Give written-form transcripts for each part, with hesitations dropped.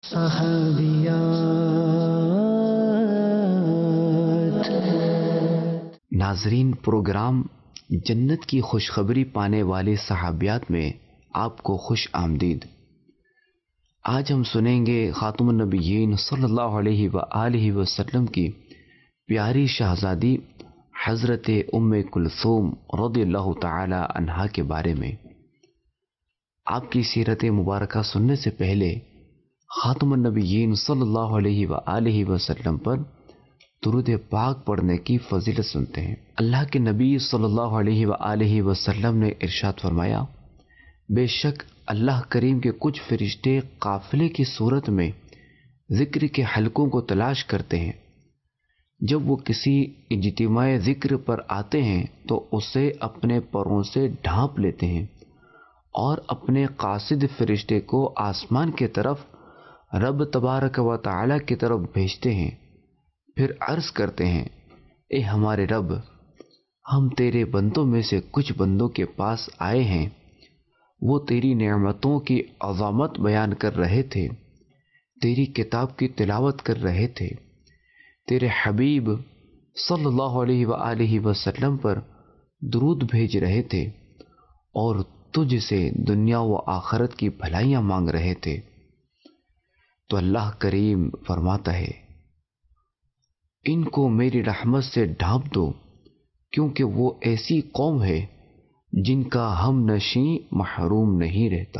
صحابیات۔ ناظرین، پروگرام جنت کی خوشخبری پانے والے صحابیات میں آپ کو خوش آمدید۔ آج ہم سنیں گے خاتم النبیین صلی اللہ علیہ وآلہ وسلم کی پیاری شہزادی حضرت ام کلثوم رضی اللہ تعالی عنہا کے بارے میں۔ آپ کی سیرت مبارکہ سننے سے پہلے خاتم النبیین صلی اللہ علیہ وآلہ وسلم پر درود پاک پڑھنے کی فضیلت سنتے ہیں۔ اللہ کے نبی صلی اللہ علیہ وآلہ وسلم نے ارشاد فرمایا، بے شک اللہ کریم کے کچھ فرشتے قافلے کی صورت میں ذکر کے حلقوں کو تلاش کرتے ہیں۔ جب وہ کسی اجتماع ذکر پر آتے ہیں تو اسے اپنے پروں سے ڈھانپ لیتے ہیں اور اپنے قاصد فرشتے کو آسمان کی طرف رب تبارک و تعالی کی طرف بھیجتے ہیں، پھر عرض کرتے ہیں، اے ہمارے رب، ہم تیرے بندوں میں سے کچھ بندوں کے پاس آئے ہیں، وہ تیری نعمتوں کی عظمت بیان کر رہے تھے، تیری کتاب کی تلاوت کر رہے تھے، تیرے حبیب صلی اللہ علیہ وآلہ وسلم پر درود بھیج رہے تھے اور تجھ سے دنیا و آخرت کی بھلائیاں مانگ رہے تھے۔ تو اللہ کریم فرماتا ہے، ان کو میری رحمت سے ڈھانپ دو، کیونکہ وہ ایسی قوم ہے جن کا ہم نشیں محروم نہیں رہتا۔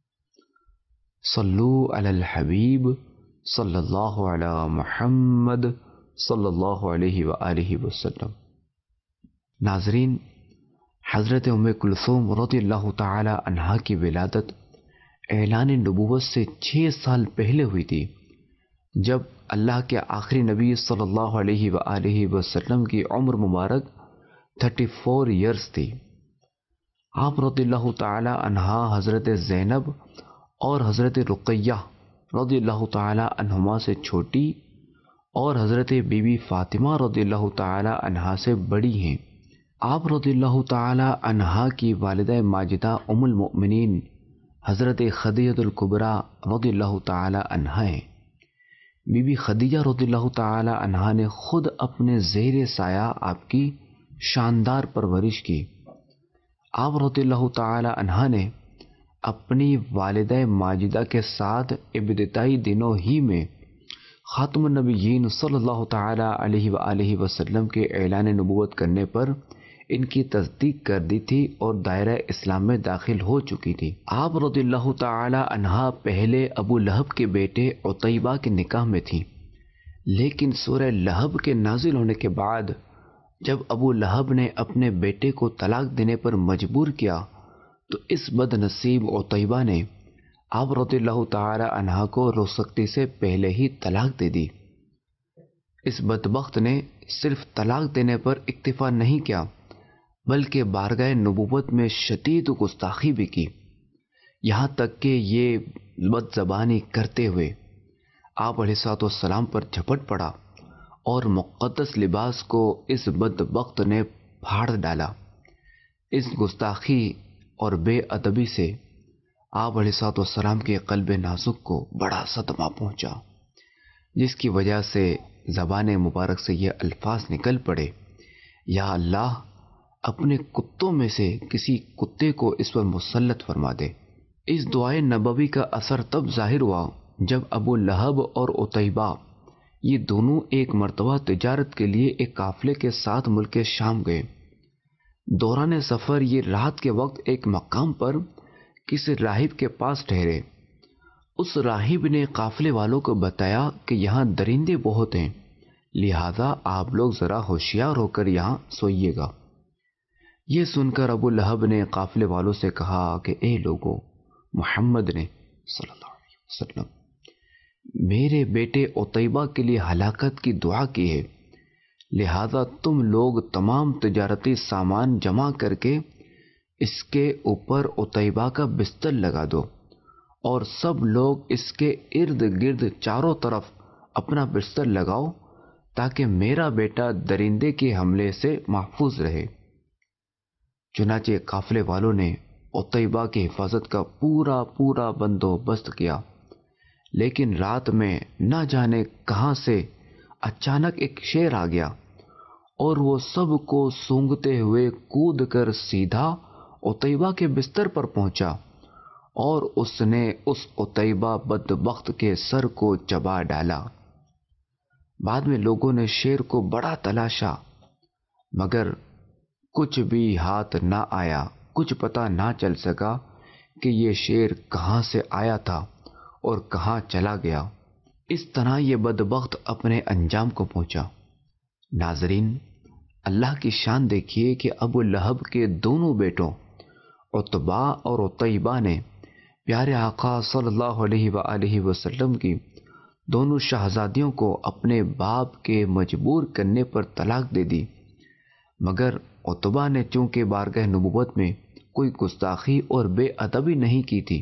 صلو علی الحبیب صلی اللہ علی محمد صلی اللہ علیہ وآلہ وسلم۔ ناظرین، حضرت ام کلثوم رضی اللہ تعالی عنہا کی ولادت اعلان نبوت سے 6 سال پہلے ہوئی تھی، جب اللہ کے آخری نبی صلی اللہ علیہ وآلہ وسلم کی عمر مبارک 34 ایئرز تھی۔ آپ رضی اللہ تعالی عنہا حضرت زینب اور حضرت رقیہ رضی اللہ تعالی عنہما سے چھوٹی اور حضرت بی بی فاطمہ رضی اللہ تعالی عنہا سے بڑی ہیں۔ آپ رضی اللہ تعالی عنہا کی والدہ ماجدہ ام المؤمنین حضرت خدیجہ الکبریٰ رضی اللہ تعالی عنہا ہیں۔ بی بی خدیجہ رضی اللہ تعالی عنہا نے خود اپنے زیر سایہ آپ کی شاندار پرورش کی۔ آپ رضی اللہ تعالی عنہا نے اپنی والدہ ماجدہ کے ساتھ ابتدائی دنوں ہی میں خاتم النبیین صلی اللہ تعالی علیہ وآلہ وسلم کے اعلان نبوت کرنے پر ان کی تصدیق کر دی تھی اور دائرہ اسلام میں داخل ہو چکی تھی۔ آپ رضی اللہ تعالی عنہا پہلے ابو لہب کے بیٹے عتیبہ کے نکاح میں تھی، لیکن سورہ لہب کے نازل ہونے کے بعد جب ابو لہب نے اپنے بیٹے کو طلاق دینے پر مجبور کیا تو اس بد نصیب عتیبہ نے آپ رضی اللہ تعالی عنہا کو رخصتی سے پہلے ہی طلاق دے دی۔ اس بدبخت نے صرف طلاق دینے پر اکتفا نہیں کیا بلکہ بارگاہ نبوت میں شدید گستاخی بھی کی، یہاں تک کہ یہ بد زبانی کرتے ہوئے آپ علیہ السلام پر جھپٹ پڑا اور مقدس لباس کو اس بدبخت نے پھاڑ ڈالا۔ اس گستاخی اور بے ادبی سے آپ علیہ السلام کے قلب نازک کو بڑا صدمہ پہنچا، جس کی وجہ سے زبان مبارک سے یہ الفاظ نکل پڑے، یا اللہ اپنے کتوں میں سے کسی کتے کو اس پر مسلط فرما دے۔ اس دعائے نبوی کا اثر تب ظاہر ہوا جب ابو لہب اور عتیبہ یہ دونوں ایک مرتبہ تجارت کے لیے ایک قافلے کے ساتھ ملک شام گئے۔ دوران سفر یہ رات کے وقت ایک مقام پر کسی راہب کے پاس ٹھہرے۔ اس راہب نے قافلے والوں کو بتایا کہ یہاں درندے بہت ہیں، لہذا آپ لوگ ذرا ہوشیار ہو کر یہاں سوئیے گا۔ یہ سن کر ابو لہب نے قافلے والوں سے کہا کہ اے لوگو، محمد نے صلی اللہ علیہ وسلم میرے بیٹے عتیبہ کے لیے ہلاکت کی دعا کی ہے، لہذا تم لوگ تمام تجارتی سامان جمع کر کے اس کے اوپر عتیبہ کا بستر لگا دو اور سب لوگ اس کے ارد گرد چاروں طرف اپنا بستر لگاؤ تاکہ میرا بیٹا درندے کے حملے سے محفوظ رہے۔ چنانچہ قافلے والوں نے عتیبہ کی حفاظت کا پورا بندوبست کیا، لیکن رات میں نہ جانے کہاں سے اچانک ایک شیر آ گیا اور وہ سب کو سونگھتے ہوئے کود کر سیدھا عتیبہ کے بستر پر پہنچا اور اس نے اس عتیبہ بدبخت کے سر کو چبا ڈالا۔ بعد میں لوگوں نے شیر کو بڑا تلاشا مگر کچھ بھی ہاتھ نہ آیا، کچھ پتہ نہ چل سکا کہ یہ شیر کہاں سے آیا تھا اور کہاں چلا گیا۔ اس طرح یہ بدبخت اپنے انجام کو پہنچا۔ ناظرین، اللہ کی شان دیکھیے کہ ابو لہب کے دونوں بیٹوں عتبہ اور عتیبہ نے پیارے آقا صلی اللہ علیہ وآلہ وسلم کی دونوں شہزادیوں کو اپنے باپ کے مجبور کرنے پر طلاق دے دی، مگر عتبہ نے چونکہ بارگاہ نبوت میں کوئی گستاخی اور بے ادبی نہیں کی تھی،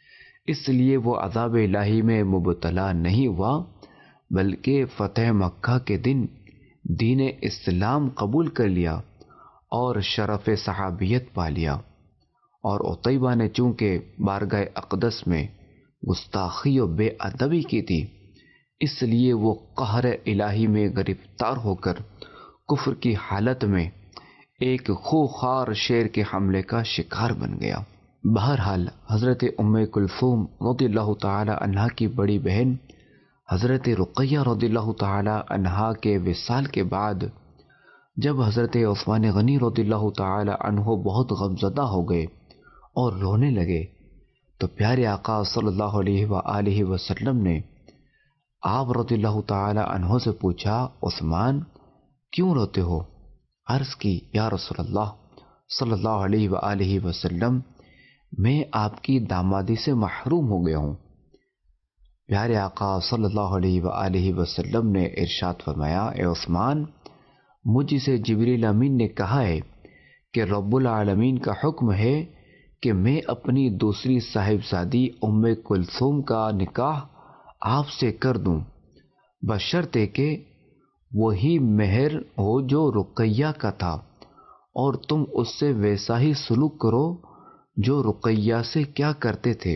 اس لیے وہ عذاب الہی میں مبتلا نہیں ہوا، بلکہ فتح مکہ کے دن دین اسلام قبول کر لیا اور شرف صحابیت پا لیا، اور عتیبہ نے چونکہ بارگاہ اقدس میں گستاخی و بے ادبی کی تھی، اس لیے وہ قہر الہی میں گرفتار ہو کر کفر کی حالت میں ایک خوخار شیر کے حملے کا شکار بن گیا۔ بہرحال حضرت ام کلثوم رضی اللہ تعالی عنہا کی بڑی بہن حضرت رقیہ رضی اللہ تعالی عنہا کے وصال کے بعد جب حضرت عثمان غنی رضی اللہ تعالی عنہ بہت غمزدہ ہو گئے اور رونے لگے تو پیارے آقا صلی اللہ علیہ وآلہ وسلم نے آپ رضی اللہ تعالی عنہ سے پوچھا، عثمان کیوں روتے ہو؟ عرض کی، یا رسول اللہ صلی اللہ علیہ وآلہ وسلم، میں آپ کی دامادی سے محروم ہو گیا ہوں۔ پیارے آقا صلی اللہ علیہ وآلہ وسلم نے ارشاد فرمایا، اے عثمان، مجھ سے جبریل امین نے کہا ہے کہ رب العالمین کا حکم ہے کہ میں اپنی دوسری صاحبزادی ام کلثوم کا نکاح آپ سے کر دوں، بشرطے کہ وہی مہر ہو جو رقیہ کا تھا، اور تم اس سے ویسا ہی سلوک کرو جو رقیہ سے کیا کرتے تھے۔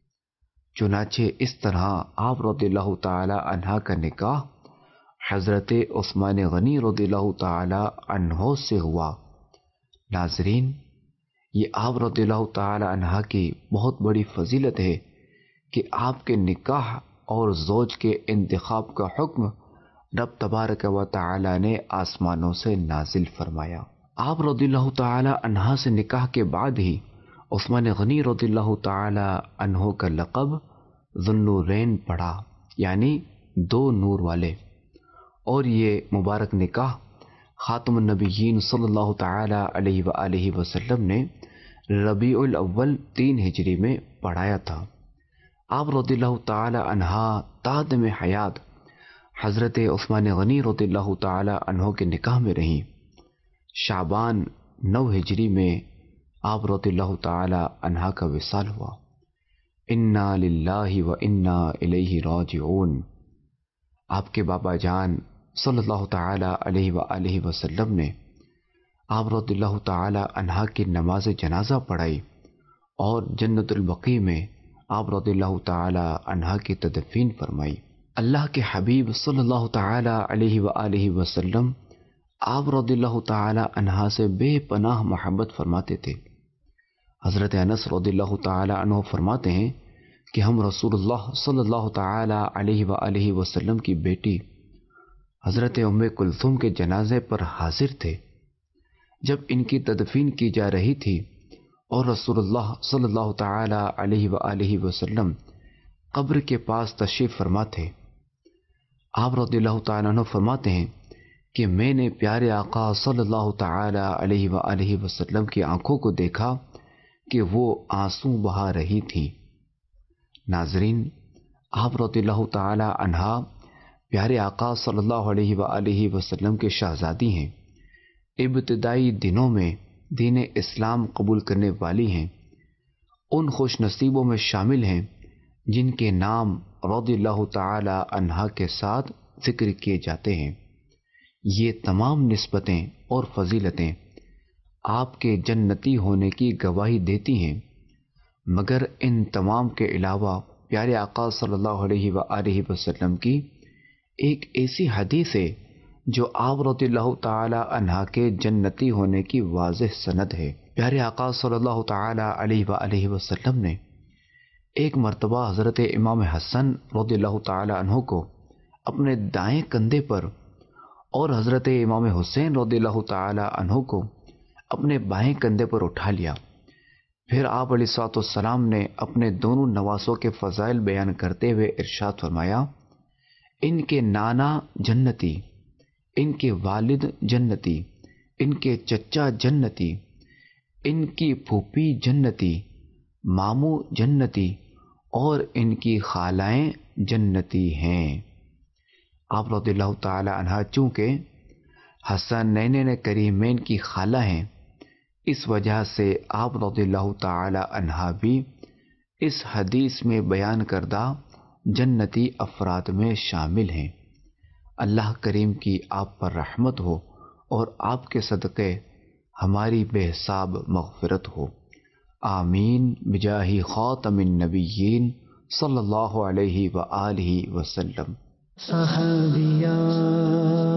چنانچہ اس طرح آپ رضی اللہ تعالی عنہ کا نکاح حضرت عثمان غنی رضی اللہ تعالی عنہ سے ہوا۔ ناظرین، یہ آپ رضی اللہ تعالی عنہ کی بہت بڑی فضیلت ہے کہ آپ کے نکاح اور زوج کے انتخاب کا حکم رب تبارک و تعالی نے آسمانوں سے نازل فرمایا۔ آپ رضی اللہ تعالی عنہ سے نکاح کے بعد ہی عثمان غنی رضی اللہ تعالی عنہ کا لقب ذو النورین پڑا، یعنی دو نور والے، اور یہ مبارک نکاح خاتم النبیین صلی اللہ تعالی علیہ وآلہ وسلم نے ربیع الاول 3 ہجری میں پڑھایا تھا۔ آپ رضی اللہ تعالی عنہ تادم حیات حضرت عثمان غنی رضی اللہ تعالی عنہ کے نکاح میں رہیں۔ شعبان 9 ہجری میں آپ رضی اللہ تعالی عنہ کا وصال ہوا۔ انا للہ و انا الیہ راجعون۔ آپ کے بابا جان صلی اللہ تعالی علیہ وآلہ وسلم نے آپ رضی اللہ تعالی عنہ کی نماز جنازہ پڑھائی اور جنت البقیع میں آپ رضی اللہ تعالی عنہ کی تدفین فرمائی۔ اللہ کے حبیب صلی اللہ تعالی علیہ وآلہ وسلم آپ رضی اللہ تعالی عنہ سے بے پناہ محبت فرماتے تھے۔ حضرت انس رضی اللہ تعالی عنہ فرماتے ہیں کہ ہم رسول اللہ صلی اللہ تعالی علیہ وآلہ وسلم کی بیٹی حضرت ام کلثوم کے جنازے پر حاضر تھے جب ان کی تدفین کی جا رہی تھی، اور رسول اللہ صلی اللہ تعالی علیہ وآلہ وسلم قبر کے پاس تشریف فرما تھے۔ آپ رضی اللہ تعالیٰ عنہ فرماتے ہیں کہ میں نے پیارے آقا صلی اللہ تعالی علیہ وآلہ وسلم کی آنکھوں کو دیکھا کہ وہ آنسو بہا رہی تھی۔ ناظرین، آپ رضی اللہ تعالی عنہ پیارے آقا صلی اللہ علیہ وآلہ وسلم کے شہزادی ہیں، ابتدائی دنوں میں دین اسلام قبول کرنے والی ہیں، ان خوش نصیبوں میں شامل ہیں جن کے نام رضی اللہ تعالی عنہ کے ساتھ ذکر کیے جاتے ہیں۔ یہ تمام نسبتیں اور فضیلتیں آپ کے جنتی ہونے کی گواہی دیتی ہیں، مگر ان تمام کے علاوہ پیارے آقا صلی اللہ علیہ وآلہ وسلم کی ایک ایسی حدیث ہے جو آپ رضی اللہ تعالی عنہ کے جنتی ہونے کی واضح سند ہے۔ پیارے آقا صلی اللہ تعالی علیہ وآلہ وسلم نے ایک مرتبہ حضرت امام حسن رضی اللہ تعالی عنہ کو اپنے دائیں کندھے پر اور حضرت امام حسین رضی اللہ تعالی عنہ کو اپنے بائیں کندھے پر اٹھا لیا۔ پھر آپ علیہ الصلوۃ والسلام نے اپنے دونوں نواسوں کے فضائل بیان کرتے ہوئے ارشاد فرمایا، ان کے نانا جنتی، ان کے والد جنتی، ان کے چچا جنتی، ان کی پھوپھی جنتی، ماموں جنتی اور ان کی خالائیں جنتی ہیں۔ آپ رضی اللہ تعالی عنہ چونکہ حسنین کریمین کی خالہ ہیں، اس وجہ سے آپ رضی اللہ تعالی عنہ بھی اس حدیث میں بیان کردہ جنتی افراد میں شامل ہیں۔ اللہ کریم کی آپ پر رحمت ہو اور آپ کے صدقے ہماری بے حساب مغفرت ہو، آمین بجاہ خاتم النبیین صلی اللہ علیہ وآلہ وسلم۔ صحابیہ